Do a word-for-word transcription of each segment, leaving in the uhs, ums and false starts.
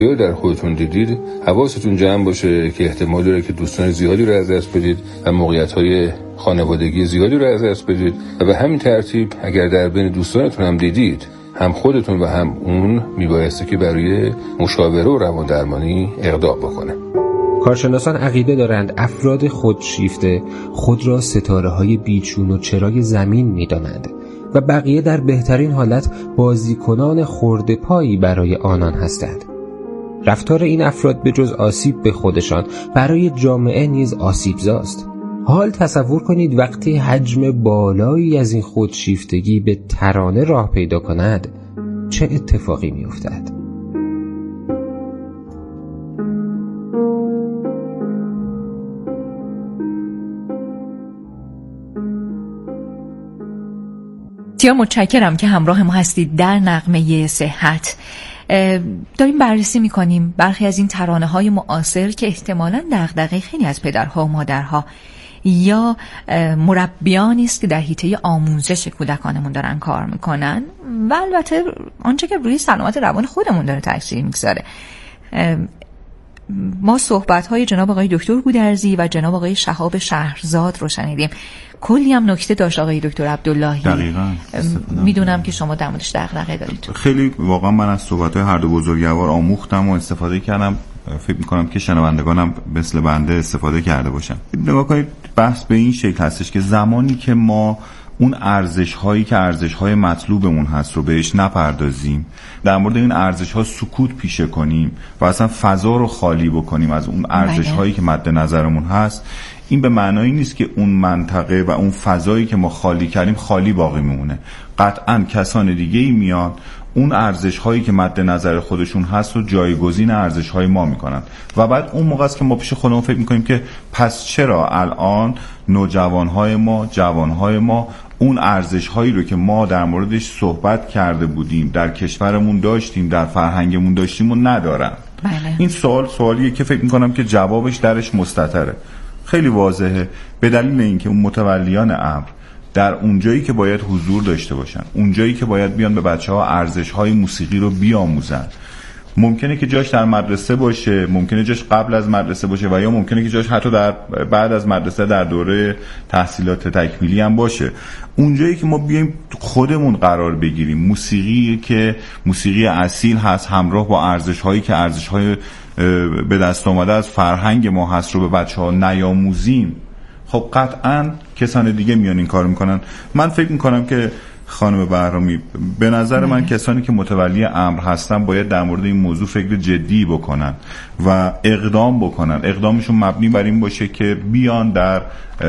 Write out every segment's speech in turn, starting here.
یا در خودتون دیدید حواستون جمع باشه که احتمال داره که دوستان زیادی رو از دست بدید و موقعیت‌های خانوادگی زیادی رو از دست بدید و به همین ترتیب اگر در بین دوستانتون هم دیدید هم خودتون و هم اون میبایسته که برای مشاوره و روان درمانی اقدام بکنه. کارشناسان عقیده دارند افراد خودشیفته خود را ستاره‌های بیچون و چرای زمین می‌دانند و بقیه در بهترین حالت بازیکنان خرده پایی برای آنان هستند. رفتار این افراد به جز آسیب به خودشان برای جامعه نیز آسیبزاست. حال تصور کنید وقتی حجم بالایی از این خودشیفتگی به ترانه راه پیدا کند چه اتفاقی می افتد؟ بسیار متشکرم که همراه ما هستید در نغمه صحت. داریم بررسی میکنیم برخی از این ترانه های معاصر که احتمالاً دغدغه خیلی از پدرها و مادرها یا مربیانی است که در حیطه آموزش کودکانمون دارن کار میکنن و البته آنچه که روی سلامت روان خودمون داره تاثیر میگذاره. ما صحبت‌های جناب آقای دکتر گودرزی و جناب آقای شهاب شهرزاد رو شنیدیم. کلی هم نکته داشت آقای دکتر عبداللهی. دقیقاً. میدونم که شما در موردش دغدغه دارید. خیلی واقعا من از صحبت‌های هر دو بزرگوار آموختم و استفاده کردم. فکر می‌کنم که شنوندگانم مثل بنده استفاده کرده باشن. نگاه کنید بحث به این شکل هستش که زمانی که ما اون ارزش هایی که ارزش های مطلوبمون هست رو بهش نپردازیم، در مورد این ارزش ها سکوت پیشه کنیم و اصلا فضا رو خالی بکنیم از اون ارزش هایی که مد نظرمون هست، این به معنایی نیست که اون منطقه و اون فضایی که ما خالی کردیم خالی باقی میمونه. قطعاً کسان دیگه ای میان اون ارزش هایی که مد نظر خودشون هست و جایگزین ارزش های ما میکنن و بعد اون موقع است که ما پیش خودمون فکر میکنیم که پس چرا الان نوجوان های ما، جوان های ما اون ارزش هایی رو که ما در موردش صحبت کرده بودیم، در کشورمون داشتیم، در فرهنگمون داشتیم و ندارن. بله. این سوال سوالیه که فکر میکنم که جوابش درش مستتره، خیلی واضحه، به دلیل اینکه اون متولیان امر در اونجایی که باید حضور داشته باشن، اونجایی که باید بیان به بچه‌ها ارزش‌های موسیقی رو بیاموزن، ممکنه که جاش در مدرسه باشه، ممکنه جاش قبل از مدرسه باشه و یا ممکنه که جاش حتی در بعد از مدرسه در دوره تحصیلات تکمیلی هم باشه. اونجایی که ما بیایم خودمون قرار بگیریم، موسیقی که موسیقی اصیل هست همراه با ارزش‌هایی که ارزش‌های به دست آمده از فرهنگ ما هست رو به بچه‌ها نیاموزیم، خب قطعاً کسان دیگه میان این کار میکنن. من فکر میکنم که خانم بهرامی، به نظر من کسانی که متولی امر هستن باید در مورد این موضوع فکر جدی بکنن و اقدام بکنن. اقدامشون مبنی بر این باشه که بیان در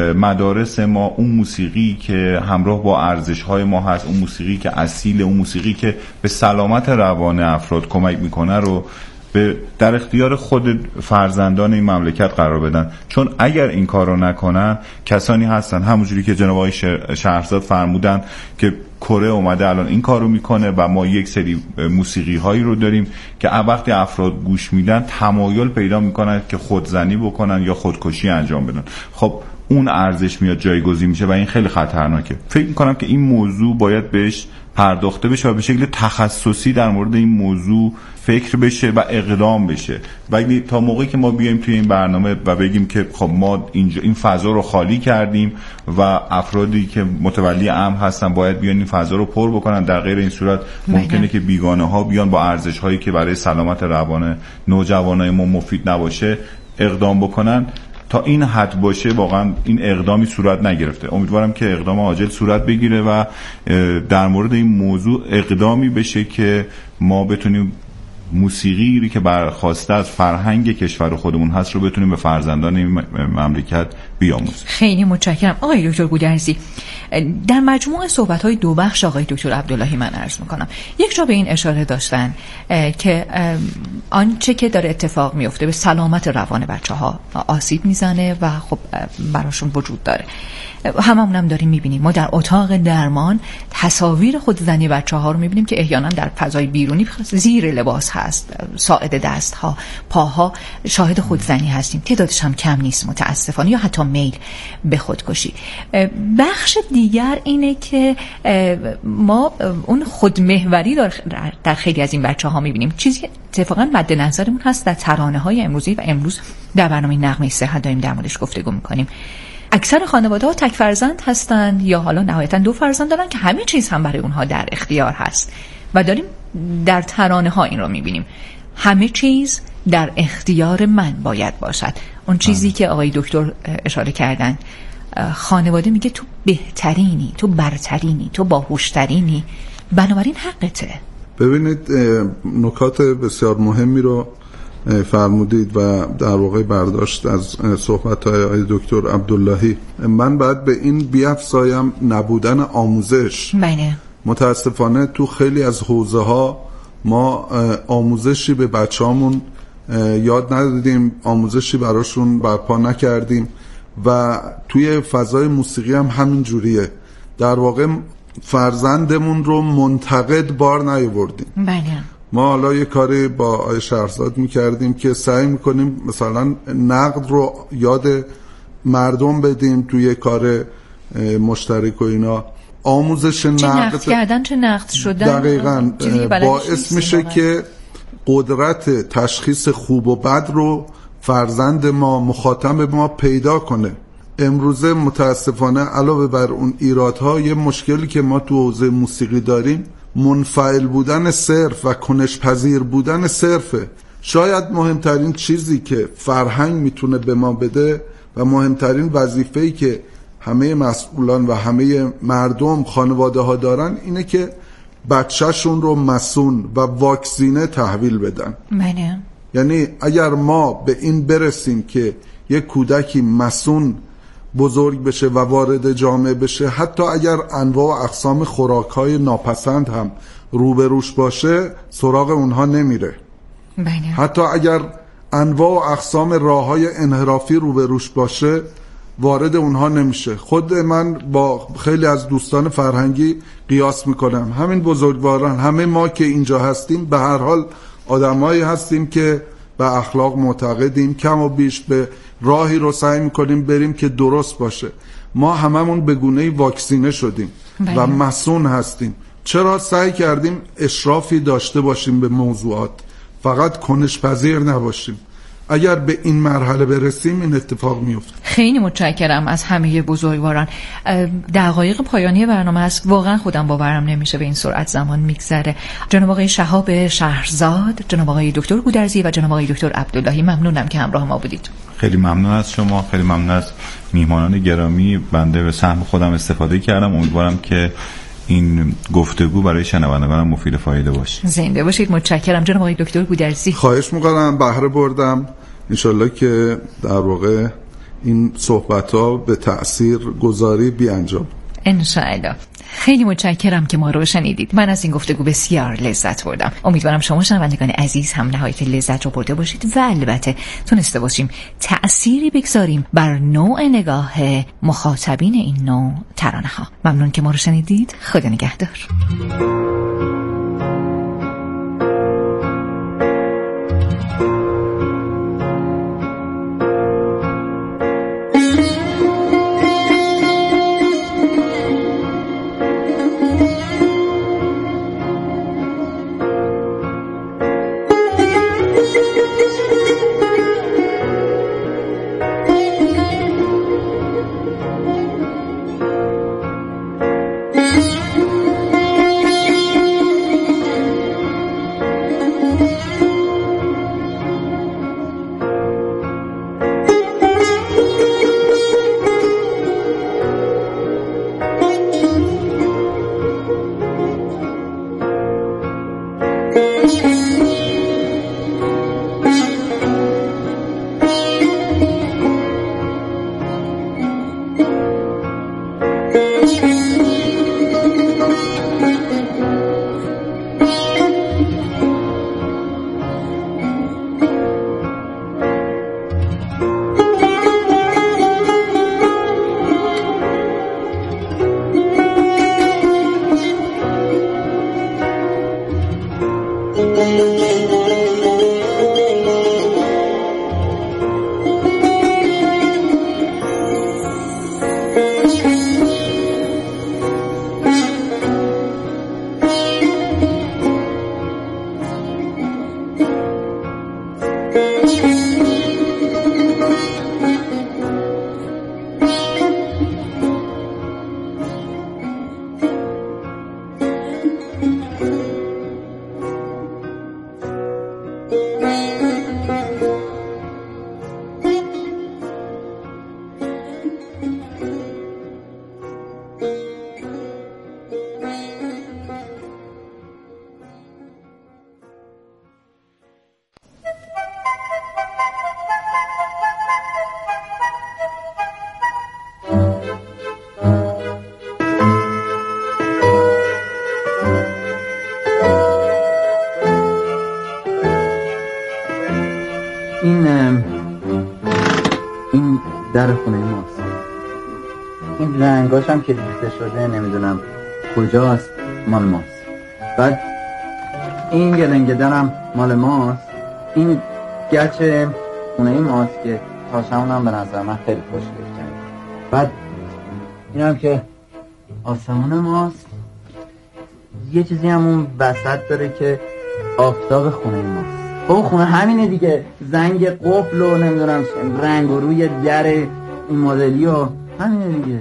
مدارس ما اون موسیقی که همراه با ارزش‌های ما هست، اون موسیقی که اصیل، اون موسیقی که به سلامت روان افراد کمک میکنه رو به در اختیار خود فرزندان این مملکت قرار بدن. چون اگر این کار رو نکنن، کسانی هستن همونجوری که جناب آقای شهرزاد فرمودن که کره اومده الان این کار رو میکنه و ما یک سری موسیقی هایی رو داریم که وقتی افراد گوش میدن تمایل پیدا میکنن که خودزنی بکنن یا خودکشی انجام بدن. خب اون ارزش میاد جایگزین میشه و این خیلی خطرناکه. فکر میکنم که این موضوع باید بهش پرداخته بشه و به شکل تخصصی در مورد این موضوع فکر بشه و اقدام بشه. ولی تا موقعی که ما بیایم توی این برنامه و بگیم که خب ما اینجا این فضا رو خالی کردیم و افرادی که متولی امر هستن باید بیان این فضا رو پر بکنن، در غیر این صورت ممکنه که بیگانه ها بیان با ارزش هایی که برای سلامت روان نوجوانای ما مفید نباشه اقدام بکنن. تا این حد باشه واقعا این اقدامی صورت نگرفته. امیدوارم که اقدام عاجل صورت بگیره و در مورد این موضوع اقدامی بشه که ما بتونیم موسیقی که برخواسته از فرهنگ کشور خودمون هست رو بتونیم به فرزندان این مملکت بیاموزیم. خیلی متشکرم آقای دکتر گودرزی. در مجموع صحبت‌های دو بخش آقای دکتر عبداللهی من عرض می‌کنم، یک جا به این اشاره داشتن که آنچه که داره اتفاق میفته به سلامت روان بچه‌ها آسیب میزنه و خب براشون وجود داره. هممون هم داریم میبینیم، ما در اتاق درمان تصاویر خودزنی بچه‌ها رو میبینیم که احیانا در فضای بیرونی زیر لباس هست، ساعد دست ها، پاها، شاهد خودزنی هستیم، تعدادش هم کم نیست متاسفانه، یا حتی میل به خودکشی. بخش دیگر اینه که ما اون خودمحوری در خیلی از این بچه ها میبینیم، چیزی که اتفاقا مد نظرمون هست در ترانه های امروزی و امروز در برنامه نغمه صحت داریم در موردش گفتگو میکنیم. اکثر خانواده ها تک فرزند هستند یا حالا نهایتا دو فرزند دارن که همه چیز هم برای اونها در اختیار هست و داریم در ترانه ها این رو میبینیم، همه چیز در اختیار من باید باشد. اون چیزی آه. که آقای دکتر اشاره کردن، خانواده میگه تو بهترینی، تو برترینی، تو باهوشترینی، بنابراین حقته. ببینید نکات بسیار مهمی رو فرمودید و در واقع برداشت از صحبت‌های آقای دکتر عبداللهی. من بعد به این بیفزایم نبودن آموزش. بله. متاسفانه تو خیلی از حوزه‌ها ما آموزشی به بچه‌هامون یاد ندادیم، آموزشی براشون برپا نکردیم و توی فضای موسیقی هم همین جوریه. در واقع فرزندمون رو منتقد بار نیاوردیم. بله. ما حالا یه کاری با آقای شهرزاد میکردیم که سعی میکنیم مثلا نقد رو یاد مردم بدیم توی کار مشترک و اینا. آموزش نقد, نقد کردن چه نقد شدن دقیقاً باعث میشه که قدرت تشخیص خوب و بد رو فرزند ما، مخاطب ما پیدا کنه. امروزه متاسفانه علاوه بر اون ایرادها، یه مشکلی که ما تو حوزه موسیقی داریم منفعل بودن صرف و کنش پذیر بودن صرفه. شاید مهمترین چیزی که فرهنگ میتونه به ما بده و مهمترین وظیفه‌ای که همه مسئولان و همه مردم، خانواده ها دارن اینه که بچه‌شون رو مسون و واکسینه تحویل بدن. بله. یعنی اگر ما به این برسیم که یک کودکی مسون بزرگ بشه و وارد جامعه بشه، حتی اگر انواع و اقسام خوراک‌های ناپسند هم روبروش باشه سراغ اونها نمیره. بله. حتی اگر انواع و اقسام راه‌های انحرافی روبروش باشه وارد اونها نمیشه. خود من با خیلی از دوستان فرهنگی قیاس میکنم، همین بزرگواران، همه ما که اینجا هستیم به هر حال آدمایی هستیم که به اخلاق معتقدیم، کم و بیش به راهی رو سعی میکنیم بریم که درست باشه. ما هممون به گونه‌ای واکسینه شدیم بله. و مسئول هستیم. چرا سعی کردیم اشرافی داشته باشیم به موضوعات، فقط کنش پذیر نباشیم؟ اگر به این مرحله برسیم این اتفاق میفته. خیلی متشکرم از همه بزرگواران. دقایق پایانی برنامه است، واقعا خودم باورم نمیشه به این سرعت زمان میگذره. جناب آقای شهاب شهرزاد، جناب آقای دکتر گودرزی و جناب آقای دکتر عبداللهی، ممنونم که همراه ما بودید. خیلی ممنون از شما، خیلی ممنون از میهمانان گرامی. بنده به سهم خودم استفاده کردم، امیدوارم که این گفتگو برای شنوندگان مفید فایده باشه. زنده باشید. متشکرم. جناب آقای دکتر گودرزی، خواهش می‌کنم، بهره بردم. انشالله که در واقع این صحبت‌ها به تأثیر گذاری بیانجام. انشالله. خیلی متشکرم که ما رو شنیدید. من از این گفتگو بسیار لذت بردم. امیدوارم شما شنوندگان عزیز هم نهایت لذت رو برده باشید و البته تونسته باشیم تأثیری بگذاریم بر نوع نگاه مخاطبین این نوع ترانه ها. ممنون که ما رو شنیدید. خدا نگهدار. این این در خونه ماست. این رنگاش هم که ریخته شده نمیدونم کجاست، مال ماست. بعد این گلنگدن هم مال ماست. این گچ خونه ماست که تاشمون هم به نظر من خیلی خوشگل کرد. بعد این هم که آسمون ماست. یه چیزی هم اون وسط داره که آفتاب خونه ماست. او خونه همینه دیگه، زنگ قفل و نمیدونم رنگ و روی در این مدلی و همینه دیگه.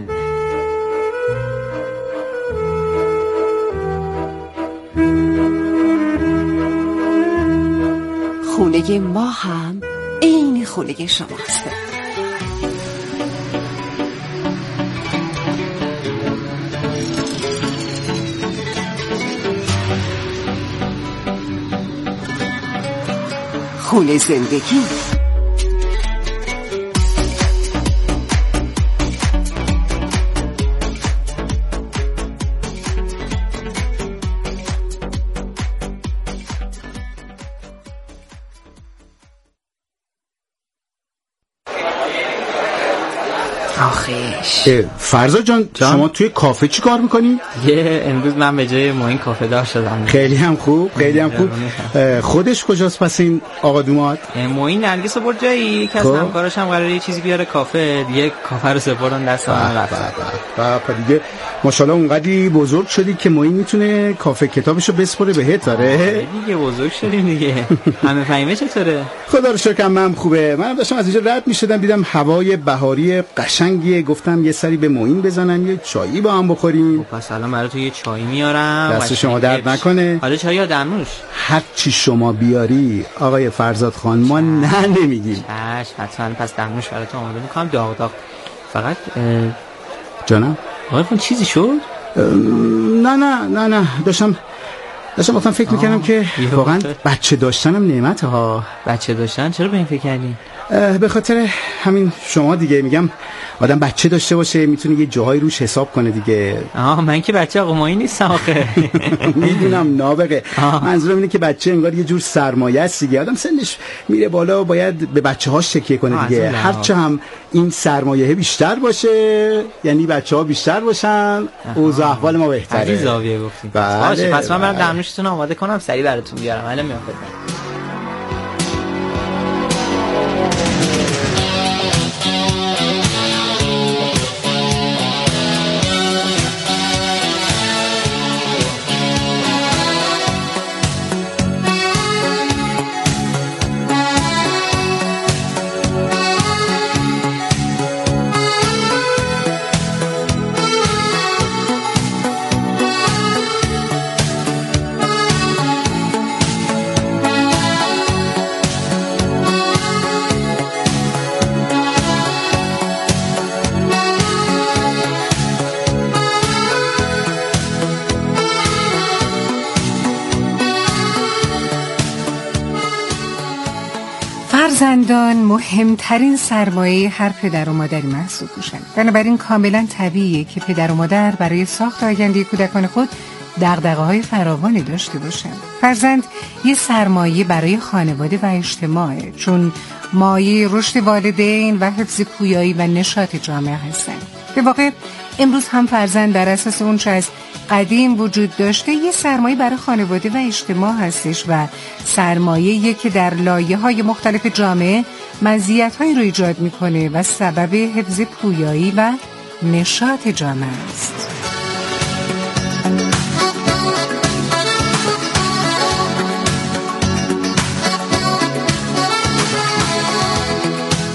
خونه ما هم این خونه شماست. خونه زندگی. آخیش فرزاد جان, جان شما توی کافه چی کار میکنی؟ یه امروز من به جای معین کافه دار شدم. خیلی هم خوب خیلی هم خوب. خودش کجاست پس این آقا دومات؟ معین نرگس رو برد جایی که از همکاراش هم قراره یه چیزی بیاره کافه دیگه. کافه رو سپردن دست من رفت. و دیگه ماشاءالله اونقدی بزرگ شدی که معین میتونه کافه کتابشو بسپره بهت. آره دیگه بزرگ شدیم دیگه. همه فهمیه چطوره؟ خدا رو شکر من خوبه. منم داشتم از اینجا رد میشدم دیدم هوای بهاری قشنگیه، گفتم یه سری به معین بزنم یه چایی با هم بخوریم. پس الان برای تو یه چای میارم. دست شما درد نکنه. حالا چای یا دمنوش؟ هر چی شما بیاری آقای فرزاد خان ما نه نمیگیم. چشم حتما. پس دمنوش برای تو آماده میکنم داغ داغ. فقط جانم آقای خان چیزی شد؟ نه نه نه نه داشتم داشتم وقتا فکر میکنم که واقعا بچه داشتنم نعمته ها. بچه داشتن؟ چرا به این فکر کردین؟ به خاطر همین شما دیگه. میگم آدم بچه داشته باشه میتونه یه جاهایی روش حساب کنه دیگه. آه من که بچه آقا مایی نیستم آخه. میدونم نابغه. منظورم اینه که بچه انگار یه جور سرمایه است دیگه. آدم سنش میره بالا و باید به بچه هاش تکیه کنه دیگه. هرچه هم این سرمایه بیشتر باشه یعنی بچه ها بیشتر باشن اوضاع احوال ما بهتره. عزیز زاویه گفتیم. باشه پس من برم دمنوشتون آماده کنم سریع براتون بیارم. الان میام خدمت. فرزندان مهمترین سرمایه هر پدر و مادری محسوب میشن. بنابراین کاملا طبیعیه که پدر و مادر برای ساخت آینده کودکان خود دغدغه‌های فراوانی داشته باشن. فرزند یه سرمایه برای خانواده و اجتماعه، چون مایه رشد والدین و حفظ پویایی و نشاط جامعه هستن. به واقع امروز هم فرزند در اساس اون چه از قدیم وجود داشته یه سرمایه برای خانواده و اجتماع هستش و سرمایه‌ای که در لایه‌های مختلف جامعه مزیت‌هایی رو ایجاد می‌کنه و سبب حفظ پویایی و نشاط جامعه است.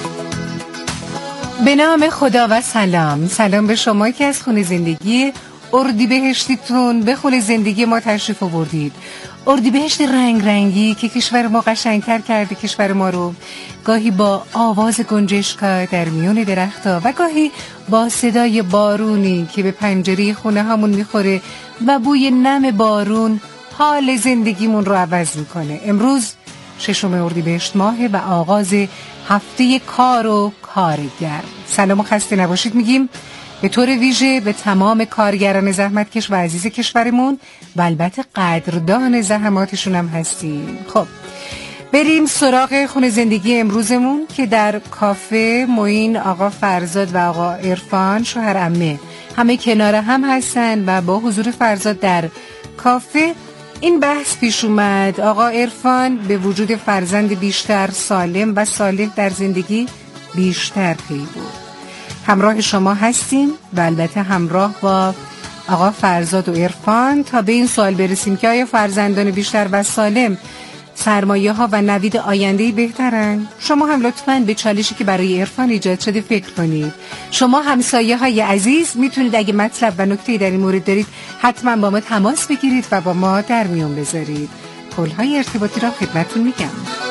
به نام خدا و سلام. سلام به شما که از خونه زندگی اردیبهشتیتون به خونه زندگی ما تشریف آوردید. اردیبهشت رنگ رنگی که کشور ما قشنگتر کرده کشور ما رو، گاهی با آواز گنجشکا در میون درخت‌ها و گاهی با صدای بارونی که به پنجره خونه هامون میخوره و بوی نم بارون حال زندگیمون رو عوض میکنه. امروز ششم اردیبهشت ماه و آغاز هفته کار و کارگر. سلام و خسته نباشید میگیم به طور ویژه به تمام کارگران زحمتکش و عزیز کشورمون و البته قدردان زحماتشون هم هستیم. خب بریم سراغ خونه زندگی امروزمون که در کافه معین آقا فرزاد و آقا عرفان شوهر عمه همه کنار هم هستن و با حضور فرزاد در کافه این بحث پیش اومد. آقا عرفان به وجود فرزند بیشتر سالم و صالح در زندگی بیشتر پی بود. همراه شما هستیم و البته همراه با آقا فرزاد و عرفان تا به این سوال برسیم که آیا فرزندان بیشتر و سالم سرمایه ها و نوید آینده‌ای بهترن؟ شما هم لطفاً به چالشی که برای عرفان ایجاد شده فکر کنید. شما همسایه های عزیز میتونید اگه مطلب و نکته‌ای در این مورد دارید حتما با ما تماس بگیرید و با ما در میون بذارید. پل‌های ارتباطی را خدمتتون میگم.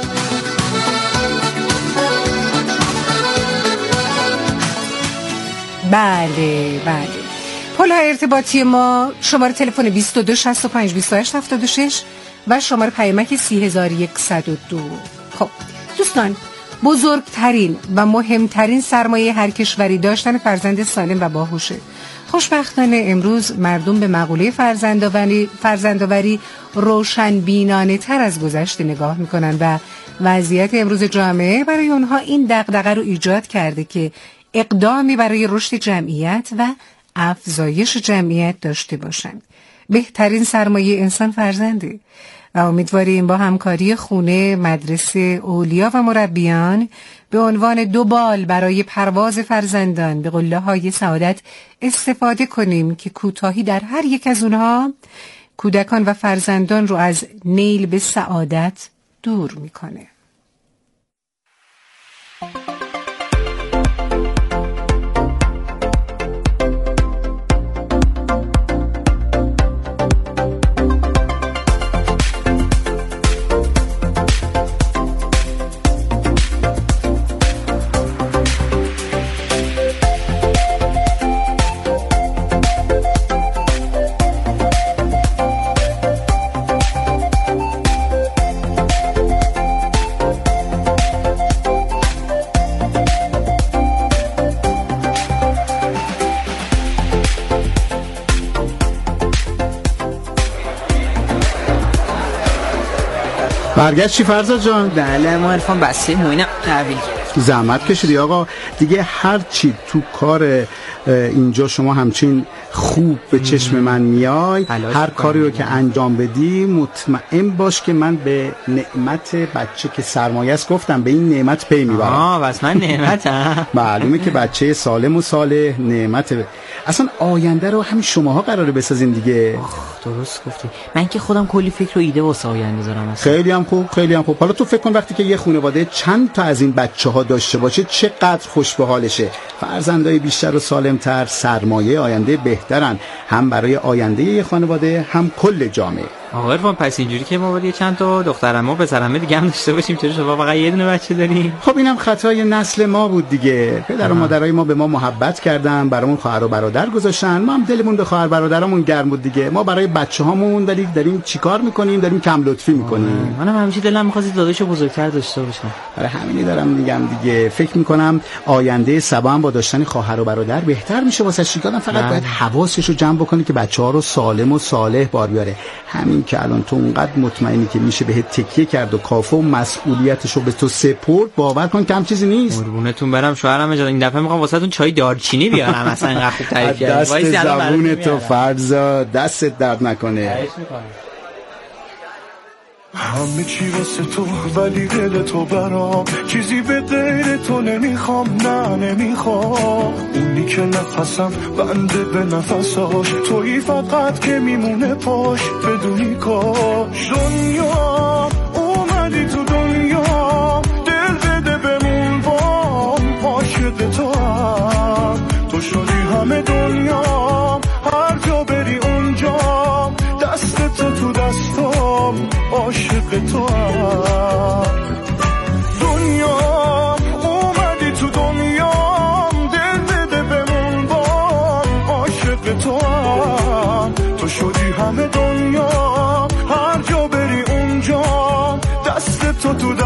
بله بله پل‌های ارتباطی ما شماره تلفن بیست و دو شصت و پنج بیست و هشت هفتاد و شش و شماره پیامک سی هزار و صد و دو. خب دوستان، بزرگترین و مهمترین سرمایه هر کشوری داشتن فرزند سالم و باهوشه. خوشبختانه امروز مردم به مقوله فرزندآوری فرزندآوری روشنبینانه تر از گذشته نگاه میکنن و وضعیت امروز جامعه برای اونها این دغدغه رو ایجاد کرده که اقدامی برای رشد جمعیت و افزایش جمعیت داشته باشند. بهترین سرمایه انسان فرزنده و امیدواریم با همکاری خونه، مدرسه، اولیا و مربیان به عنوان دو بال برای پرواز فرزندان به قله‌های سعادت استفاده کنیم که کوتاهی در هر یک از اونها کودکان و فرزندان رو از نیل به سعادت دور میکنه. برگشتی فرزاد جان؟ بله ما عرفان بسته موینم تحویل زحمت کشیدی آقا دیگه. هر چی تو کار اینجا شما همچین خوب به چشم من میای، هر کاری رو که انجام بدی مطمئن باش که من به نعمت بچه که سرمایه است گفتم به این نعمت پی میبرم. آه بس من نعمتم. معلومه که بچه سالم و صالح نعمت. اصلا آینده رو همین شماها قراره بسازین دیگه. درست گفتی. من که خودم کلی فکر و ایده واسه آینده دارم اصلا. خیلی هم خوب خیلی هم خوب. حالا تو فکر کن وقتی که یه خانواده چند تا از این بچه‌ها داشته باشه چقدر خوش به حالشه. فرزندای بیشتر و سالمتر سرمایه آینده بهترن، هم برای آینده یه خانواده هم کل جامعه. آقا عرفان پس اینجوری که ما باید چند تا دخترم و پسرم دیگه هم داشته باشیم، چرا شما فقط یه دونه بچه داریم؟ خب اینم خطای نسل ما بود دیگه. پدر و مادرای ما به ما محبت کردن، برامون خواهر و برادر گذاشتن، ما هم دلمون به خواهر برادرامون گرم بود دیگه. ما برای بچه‌هامون ولی داریم چیکار می‌کنیم؟ داریم کم لطفی می‌کنیم. منم همیشه دلم می‌خواد داداشو بزرگتر داشته باشم. برای همینی دارم میگم دیگه. فکر می‌کنم آینده سبا هم با داشتن خواهر و برادر بهتر میشه واسه شیکادم. فقط باید حواسش رو جمع بکنه که بچه‌ها رو سالم و صالح بار بیاره. همین که الان تو اونقدر مطمئنی که میشه بهت تکیه کرد و کافه و مسئولیتشو به تو سپرد، باور کن کم چیزی نیست. قربونتون برم شوهرم اجازه این دفعه میخوام واسهتون چای دارچینی بیارم. اصلا اینقدر خوب تعریف کردی. دست زبون تو فرزا دستت درد نکنه. همه چی واسه تو ولی دل تو برام چیزی به غیر تو نمیخوام، نه نمیخوام. اونی که نفسم بنده به نفساش، تویی فقط که میمونه پاش بدونی کاش. دنیا اومدی تو دنیا، دل بده بمون بام، عاشق تو هم تو شدی همه دنیا، هر جا بری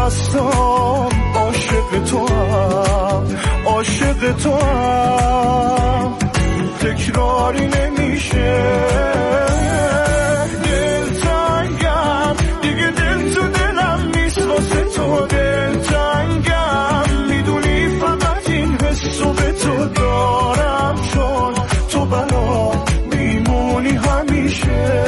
هستم، عاشق تو هم، عاشق تو هم، تکراری نمیشه. دلتنگم دیگه، دل تو دلم نیست واسه تو، دلتنگم میدونی فقط این حسو به تو دارم، چون تو برام میمونی همیشه.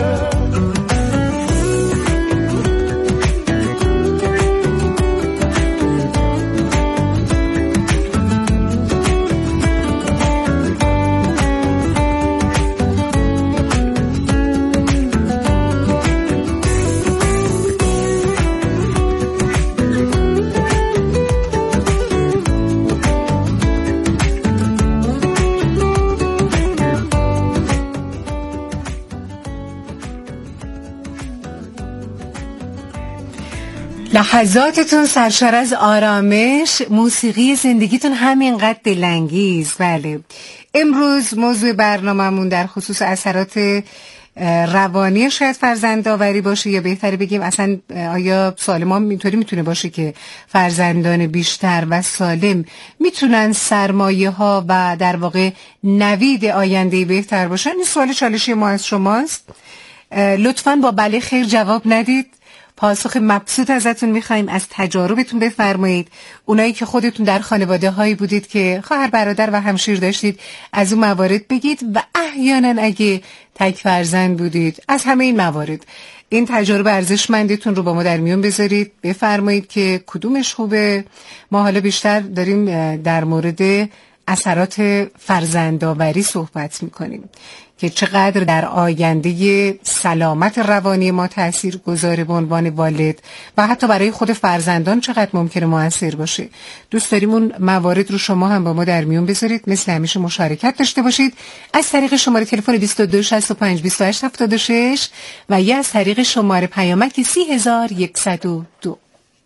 لحظاتتون سرشار از آرامش، موسیقی زندگیتون همینقدر دلانگیز. بله، امروز موضوع برنامه‌مون در خصوص اثرات روانی شاید فرزندآوری باشه، یا بهتره بگیم اصلا آیا سالم ها اینطوری میتونه باشه که فرزندان بیشتر و سالم میتونن سرمایه ها و در واقع نوید آینده بهتر باشن؟ این سوال چالشی ما از شماست. لطفاً با بله خیر جواب ندید، پاسخ مبسوط ازتون میخوایم، از تجاربتون بفرمایید. اونایی که خودتون در خانواده هایی بودید که خواهر برادر و همشیر داشتید، از اون موارد بگید، و احیانا اگه تک فرزند بودید، از همه این موارد. این تجارب ارزشمندتون رو با ما در میون بذارید، بفرمایید که کدومش خوبه. ما حالا بیشتر داریم در مورد اثرات فرزندآوری صحبت میکنیم که چقدر در آینده سلامت روانی ما تأثیر گذاره به عنوان والد، و حتی برای خود فرزندان چقدر ممکنه مؤثر باشه. دوست داریم اون موارد رو شما هم با ما در میون بذارید، مثل همیشه مشارکت داشته باشید از طریق شماره تلفن بیست و دو شصت و پنج بیست و هشت هفتاد و شش و یا از طریق شماره پیامک سی هزار و صد و دو.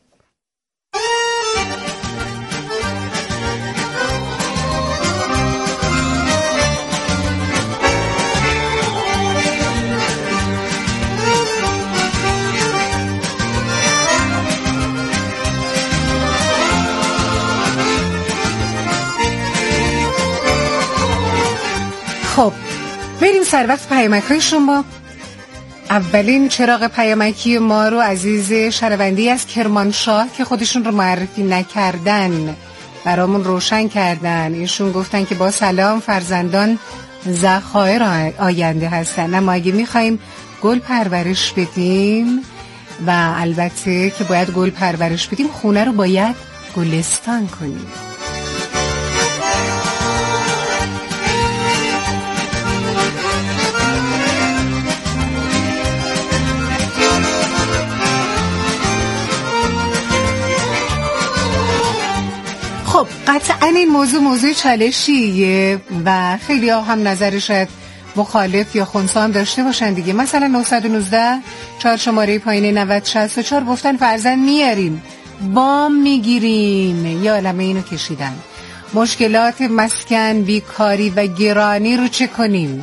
خب بریم سر وقت پیامک های شما. اولین چراغ پیامکی ما رو عزیز شهروندی از کرمانشاه که خودشون رو معرفی نکردن برامون روشن کردن. ایشون گفتن که با سلام، فرزندان ذخایر آینده هستن، اما اگه میخوایم گل پرورش بدیم، و البته که باید گل پرورش بدیم، خونه رو باید گلستان کنیم. خب قطعا این موضوع موضوع چالشیه و خیلی ها هم نظر شاید مخالف یا خنثی هم داشته باشن دیگه. مثلا نه یک نه چهار شماره پایین نود شصت و چهار گفتن فرزند میاریم، بام میگیریم، یا علمه اینو کشیدن. مشکلات مسکن، بیکاری و گرانی رو چه کنیم؟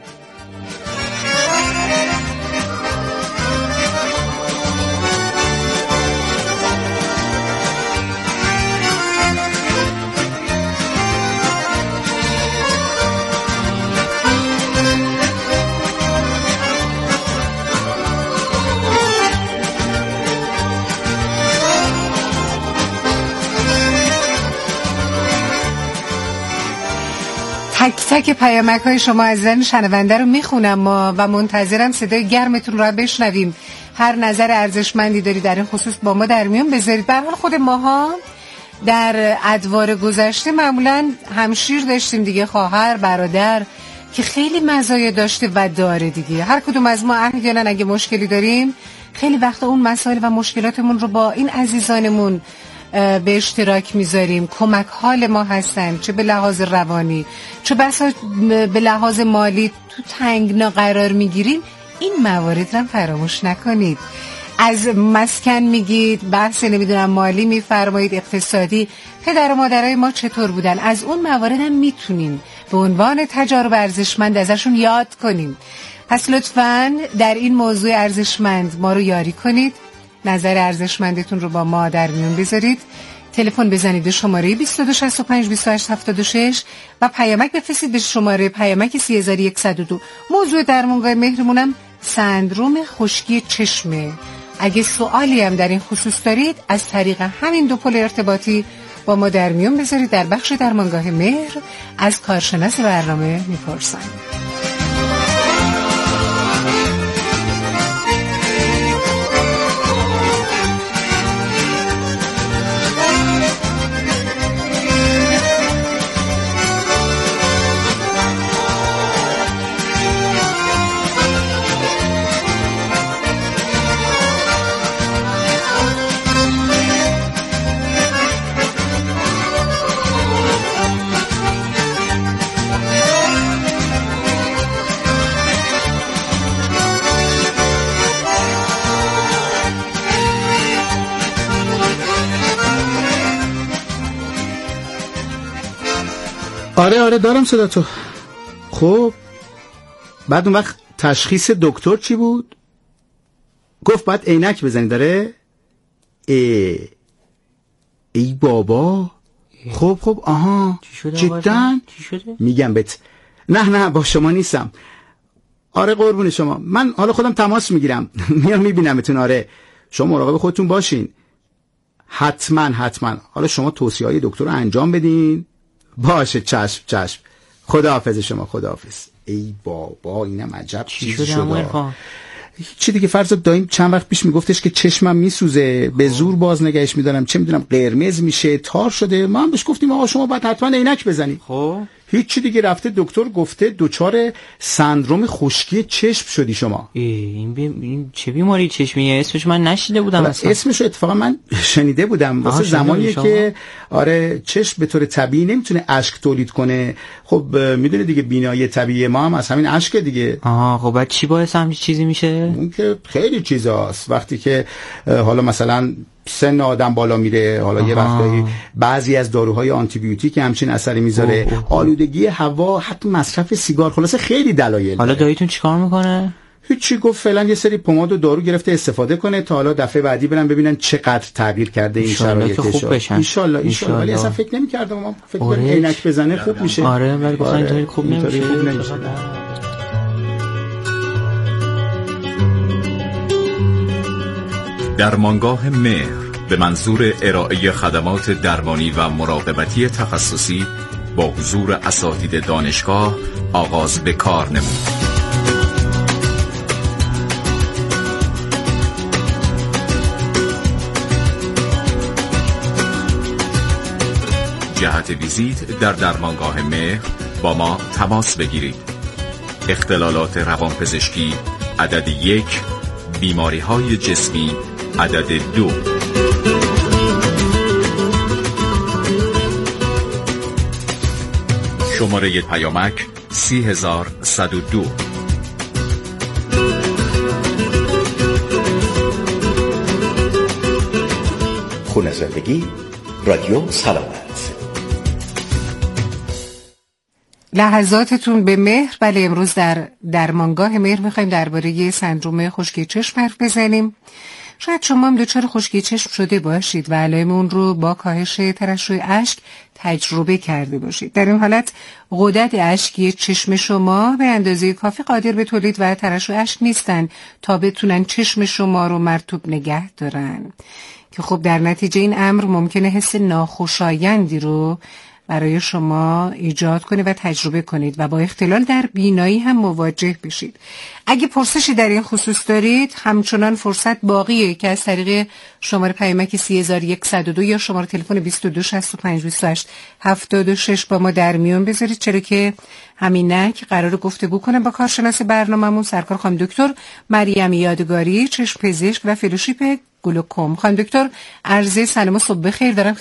تک تک پیامک های شما عزیزان شنونده رو میخونم ما و منتظرم صدای گرمتون رو بشنویم. هر نظر ارزشمندی داری در این خصوص با ما در میون بذارید. به هر حال خود ماها در ادوار گذشته معمولا همشیر داشتیم دیگه، خواهر برادر، که خیلی مزایا داشته و داره دیگه. هر کدوم از ما احیانا اگه مشکلی داریم، خیلی وقتا اون مسائل و مشکلاتمون رو با این عزیزانمون به اشتراک میذاریم. کمک حال ما هستن، چه به لحاظ روانی چه بسا به لحاظ مالی. تو تنگنا قرار میگیریم، این موارد رو فراموش نکنید. از مسکن میگید، بحث نمیدونم مالی میفرمایید، اقتصادی، پدر و مادرای ما چطور بودن، از اون موارد هم میتونیم به عنوان تجارب ارزشمند ازشون یاد کنیم. پس لطفاً در این موضوع ارزشمند ما رو یاری کنید نظر ارزشمندتون رو با ما در میون بذارید. تلفن بزنید شماره بیست و دو شصت و پنج بیست و هشت هفتاد و شش و پیامک بفرستید به شماره پیامک سه هزار و صد و دو. موضوع درمانگاه مهرمونم سندروم خشکی چشمه. اگه سوالی هم در این خصوص دارید از طریق همین دو پل ارتباطی با ما در میون بذارید. در بخش درمانگاه مهر از کارشناس برنامه میپرسن. آره آره دارم صدا تو. خب بعد اون وقت تشخیص دکتر چی بود؟ گفت باید عینک بزنی. داره ای ای بابا. خب خب آها جدن میگم بهت. نه نه با شما نیستم. آره قربون شما، من حالا خودم تماس میگیرم میام میبینمتون. آره شما مراقب خودتون باشین حتما حتما. حالا شما توصیه های دکتر رو انجام بدین. باشه چشم چشم. خداحافظ شما، خداحافظ. ای بابا اینم عجب چیزی شده. چی دیگه فرض دایم چند وقت پیش میگفتش که چشمم میسوزه، به زور باز نگهش میدارم، چه میدونم قرمز میشه، تار شده. ما هم بهش گفتیم آقا شما باید حتما عینک بزنی. خب هیچی دیگه. رفته دکتر گفته دچار سندروم خشکی چشم شدی شما. این, بی... این چه بیماری چشمیه؟ اسمش من نشیده بودم اصلا. اسمش اتفاقا من شنیده بودم. واسه زمانیه که آره چشم به طور طبیعی نمیتونه اشک تولید کنه. خب میدونه دیگه بینایی طبیعی ما هم از همین اشک دیگه. آها خب بعد چی باعث همین چیزی میشه؟ اون که خیلی چیزاست. وقتی که حالا مثلا سن آدم بالا میره، حالا آها. یه وقتایی بعضی از داروهای آنتی بیوتیک همچین اثری میذاره، آلودگی هوا، حتی مصرف سیگار، خلاصه خیلی دلایل. حالا داییتون چیکار میکنه؟ هیچی، گفت فعلا یه سری پماد و دارو گرفته استفاده کنه تا حالا دفعه بعدی برن ببینن چقدر تغییر کرده این شرایطش. ان شاء الله ان شاء الله. ولی اصلا فکر نمی‌کردم ما فکر کنم عینک بزنه خوب میشه. آره ولی گفتن اینطوری خوب نمیشه. درمانگاه مهر به منظور ارائه خدمات درمانی و مراقبتی تخصصی با حضور اساتید دانشگاه آغاز به کار نمود. جهت ویزیت در درمانگاه مهر با ما تماس بگیرید. اختلالات روانپزشکی عدد یک، بیماری های جسمی عدد دو. شماره پیامک سی هزار صد و دو. خونه زندگی، رادیو سلامت. لحظاتتون به مهر. بله امروز در درمانگاه مهر میخوایم درباره سندروم خشکی چشم حرف بزنیم. شاید شما هم دچار خشکی چشم شده باشید و علائم اون رو با کاهش ترشح اشک تجربه کرده باشید. در این حالت غدد اشکی چشم شما به اندازه کافی قادر به تولید و ترشح اشک نیستن تا بتونن چشم شما رو مرطوب نگه دارن، که خب در نتیجه این امر ممکنه حس ناخوشایندی رو برای شما ایجاد کنه و تجربه کنید و با اختلال در بینایی هم مواجه بشید. اگه پرسشی در این خصوص دارید همچنان فرصت باقیه که از طریق شماره پیامک سه هزار و صد و دو یا شماره تلفن بیست و دو شصت و پنج بیست و هشت هفتاد و شش با ما در میون بذارید، چرا که همینک قرار گفتگو کنم با کارشناس برنامه‌مون سرکار خانم دکتر مریم یادگاری، چشم پزشک و فلوشیپ گلوکوم. خانم دکتر عرض سلام و صبح بخیر دارم